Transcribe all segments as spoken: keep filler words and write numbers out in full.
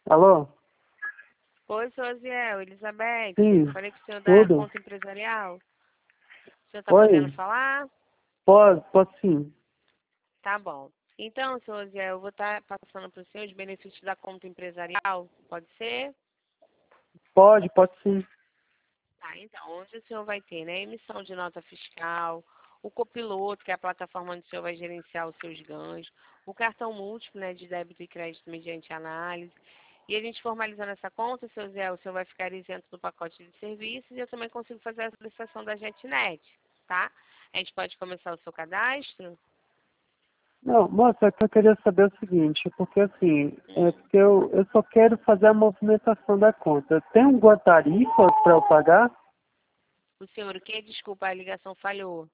Alô? Oi, sou Aziel, Elizabeth. Sim, Falei com o senhor da tudo? conta empresarial. O senhor está podendo Oi? falar? Pode, pode sim. Tá bom. Então, senhor Aziel, eu vou estar passando para o senhor os benefícios da conta empresarial. Pode ser? Pode, pode sim. Tá, então, onde o senhor vai ter, né? Emissão de nota fiscal, o copiloto, que é a plataforma onde o senhor vai gerenciar os seus ganhos, o cartão múltiplo, né, de débito e crédito mediante análise. E a gente formalizando essa conta, seu Zé, o senhor vai ficar isento do pacote de serviços e eu também consigo fazer a solicitação da JetNet, tá? A gente pode começar o seu cadastro? Não, moça, é que eu queria saber o seguinte, porque assim, é Hum. porque eu, eu só quero fazer a movimentação da conta. Tem alguma tarifa para eu pagar? O senhor o quê? Desculpa, a ligação falhou.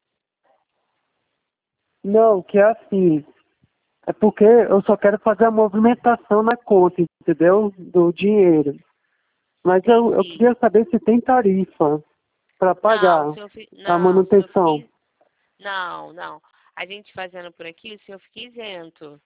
Não, que é assim, é porque eu só quero fazer a movimentação na conta, entendeu? Do dinheiro. Mas eu, eu Entendi. queria saber se tem tarifa para Não, o pagar senhor, fi- a não, o senhor manutenção. fica, não, não. A gente fazendo por aqui, o senhor fica isento.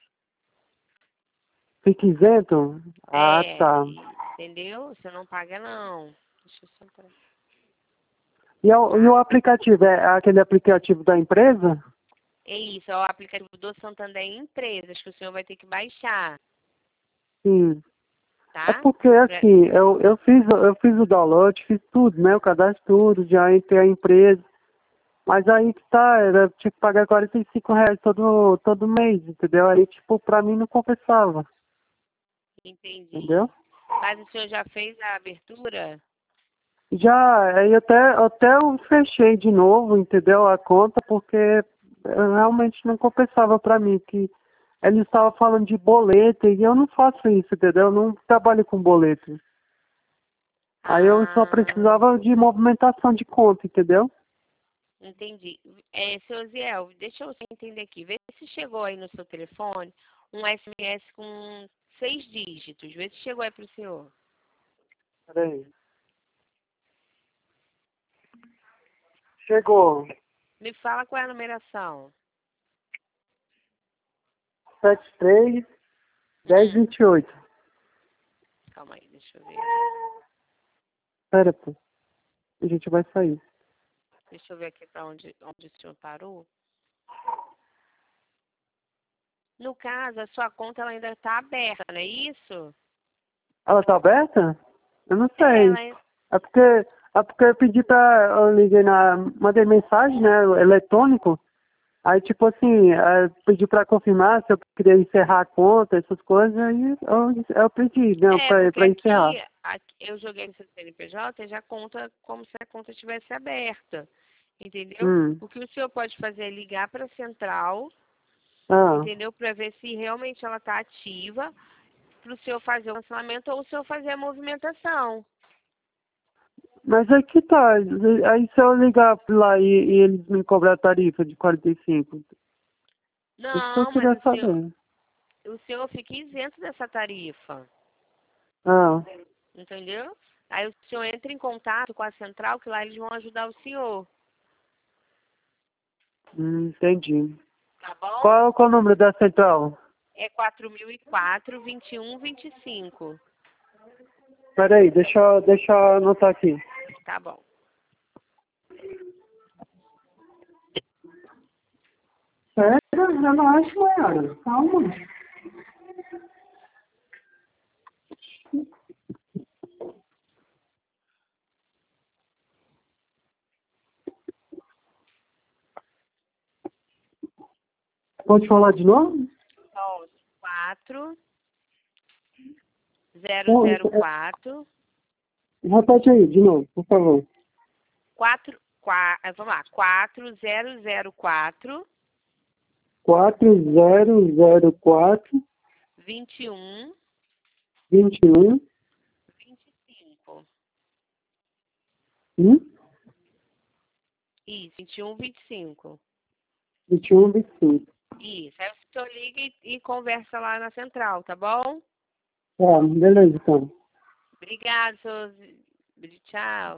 Fica isento? Ah, É, tá. e- entendeu? Você não paga, não. Deixa eu só entrar, E, o- e o tá? aplicativo, é aquele aplicativo da empresa? É isso, é o aplicativo do Santander Empresas que o senhor vai ter que baixar, Sim. É tá? porque, Pra- assim, eu, eu, fiz, eu fiz o download, fiz tudo, né? O cadastro tudo, já entrei a empresa. Mas aí que tá, era, eu tinha que pagar quarenta e cinco reais todo, todo mês, entendeu? Aí, tipo, pra mim não compensava, entendeu? Entendi. Mas o senhor já fez a abertura? Já, aí até, até eu fechei de novo, entendeu? A conta, porque eh, realmente não compensava pra mim, que ele estava falando de boleto e eu não faço isso, entendeu? Eu não trabalho com boleto. Aí eu só Ah, precisava de movimentação de conta, entendeu? entendi. É, seu Ziel, deixa eu só entender aqui. Vê se chegou aí no seu telefone um S M S com seis dígitos. Vê se chegou aí pro senhor. Peraí. Chegou. Me fala qual é a numeração. sete três, dez, Hum, vinte e oito. calma aí, deixa eu ver aqui. Pera, pô. A gente vai sair. Deixa eu ver aqui para onde, onde o senhor parou. No caso, a sua conta ela ainda está aberta, não é isso? Ela tá aberta? Eu não É, sei. ela, É porque, é porque eu pedi pra... Eu liguei na... Mandei mensagem, né? Eletrônico. Aí, tipo assim, é, pedi pra confirmar se eu queria encerrar a conta, essas coisas. Aí eu, eu pedi, né? é Pra, porque pra encerrar. aqui, aqui eu joguei no seu C N P J e já conta como se a conta estivesse aberta. Entendeu? Hum. O que o senhor pode fazer é ligar para a central, Ah. entendeu? Para ver se realmente ela está ativa, para o senhor fazer o cancelamento ou o senhor fazer a movimentação. Mas aí que tá. Aí se eu ligar lá e, e eles me cobrar a tarifa de quarenta e cinco. Isso que eu Não, mas queria o senhor, saber. o senhor fica isento dessa tarifa. Ah, Entendeu? Aí o senhor entra em contato com a central, que lá eles vão ajudar o senhor. hum, entendi. Tá bom? Qual, qual é o número da central? É quatro mil e quatro, vinte e um, vinte e cinco. Peraí, deixa, eu- deixa eu anotar aqui. Tá bom. Pera, relaxa, Mayara. Calma. Pode falar de novo? quatro zero Pô, zero é- quatro Repete aí, de novo, por favor. quatro, quatro, vamos lá, quatro zero zero quatro, quatro zero zero quatro, vinte e um, vinte e um, vinte e cinco. hum? Isso, vinte e um, vinte e cinco. vinte e um, vinte e cinco. Isso. Aí o senhor liga e, e conversa lá na central, tá bom? Tá, beleza, então. Obrigado, senhor. Tchau.